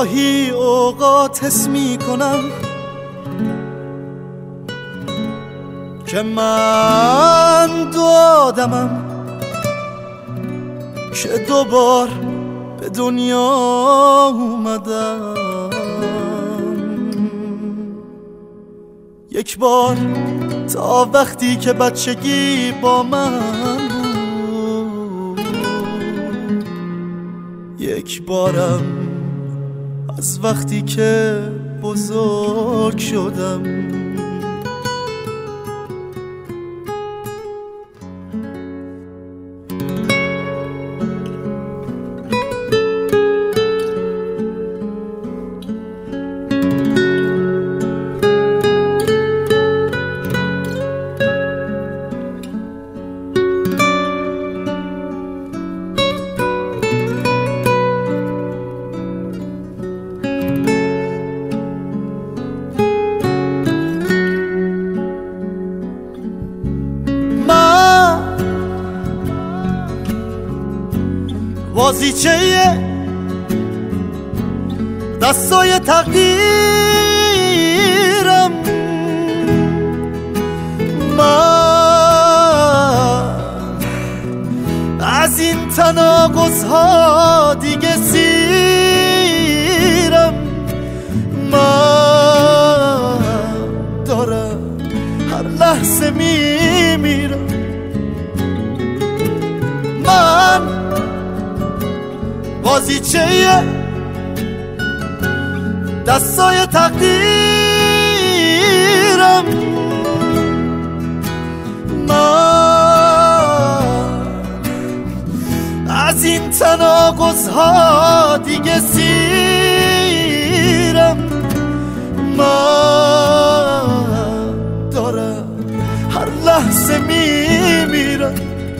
گاهی اوقات حس می کنم که من دو آدمم که دوبار به دنیا اومدم. یک بار تا وقتی که بچگی با من بود، یک بارم از وقتی که بزرگ شدم. بازیچه دستای تقدیرم، من از این تناقض‌ها دیگه سیرم. من دارم هر لحظه میمیرم. من بازیچه دستای تقدیرم، من از این تناقض‌ها دیگه سیرم. من دارم هر لحظه میمیرم.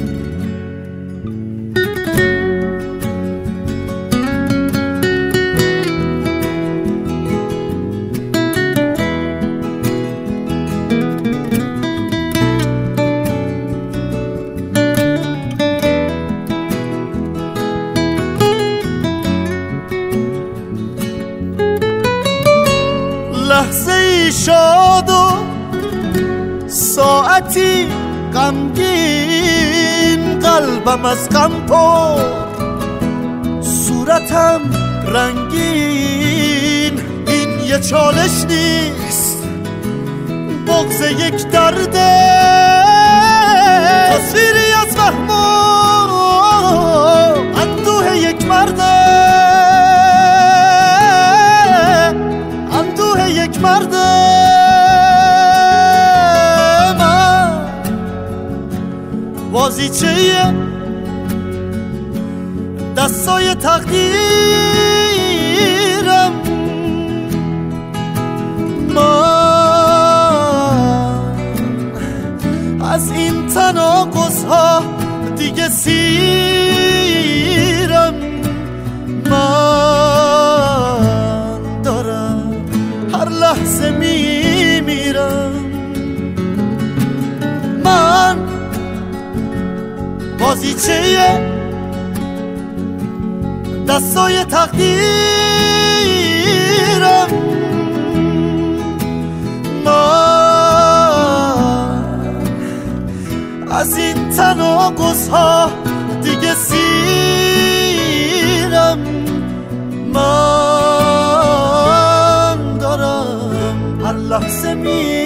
لحظه ای شاد و ساعتی غمگین، قلبم از غم پر، صورتم رنگین. این یه چالش نیست، بغض یک درده، تصویری از وهم و اندوه یک مرده، یک مرد. من بازیچه دستای تقدیرم، من از این تناقض‌ها دیگه سیرم. من دارم هر لحظه میمیرم. من بازیچه دستای تقدیرم، من از این تناقض‌ها دیگه سیرم. من هر لحظه